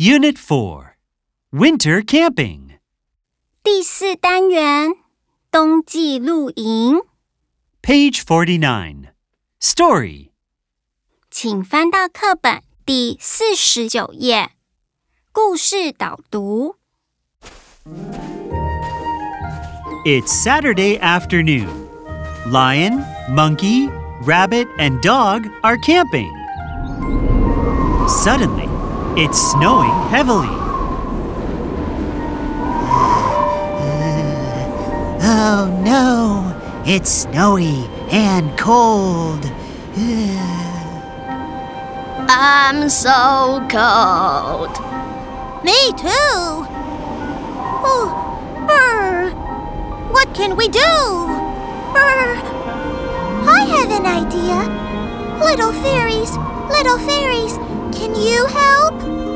Unit 4 Winter Camping 第4单元冬季露营 Page 49 Story 请翻到课本第49页故事导读 It's Saturday afternoon. Lion, monkey, rabbit, and dog are camping. Suddenly, it's snowing heavily. Oh no, it's snowy and cold. I'm so cold. Me too. What can we do? I have an idea. Little fairies, can you help?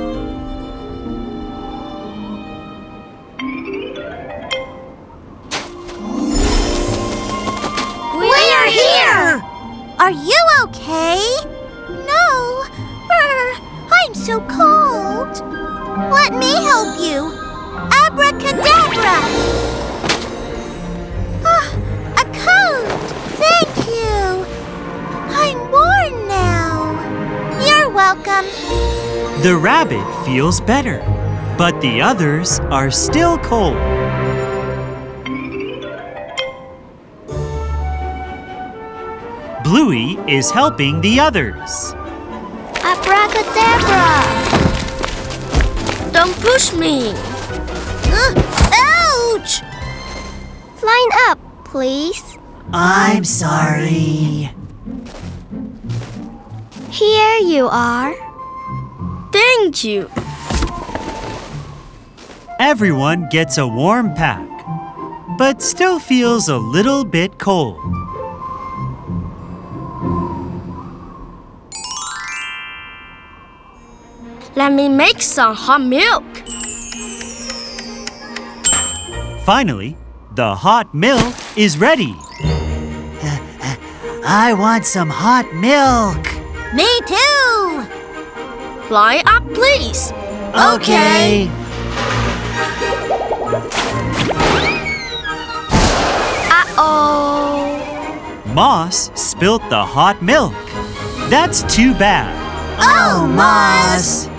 We're here! Are you okay? No. I'm so cold. Let me help you. Abracadabra! A coat! Thank you. I'm warm now. You're welcome. The rabbit feels better, but the others are still cold. Bluey is helping the others. Abracadabra! Don't push me! Ouch! Line up, please. I'm sorry. Here you are. Thank you. Everyone gets a warm pack, but still feels a little bit cold. Let me make some hot milk. Finally, the hot milk is ready. I want some hot milk. Me too. Line up, please. Okay. Uh-oh. Moss spilt the hot milk. That's too bad. Oh, Moss.